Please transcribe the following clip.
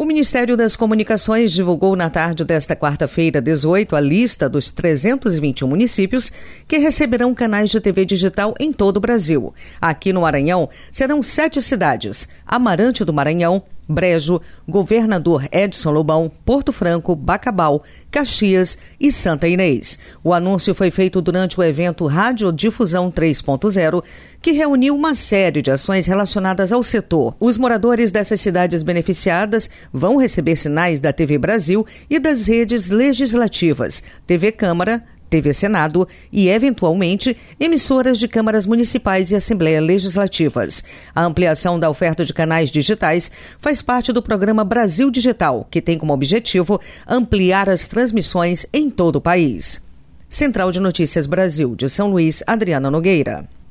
O Ministério das Comunicações divulgou na tarde desta quarta-feira, 18, a lista dos 321 municípios que receberão canais de TV digital em todo o Brasil. Aqui no Maranhão, serão 7 cidades: Amarante do Maranhão, Brejo, Governador Edson Lobão, Porto Franco, Bacabal, Caxias e Santa Inês. O anúncio foi feito durante o evento Radiodifusão 3.0, que reuniu uma série de ações relacionadas ao setor. Os moradores dessas cidades beneficiadas vão receber sinais da TV Brasil e das redes legislativas, TV Câmara, TV Senado e, eventualmente, emissoras de câmaras municipais e Assembleia Legislativas. A ampliação da oferta de canais digitais faz parte do programa Brasil Digital, que tem como objetivo ampliar as transmissões em todo o país. Central de Notícias Brasil, de São Luís, Adriana Nogueira.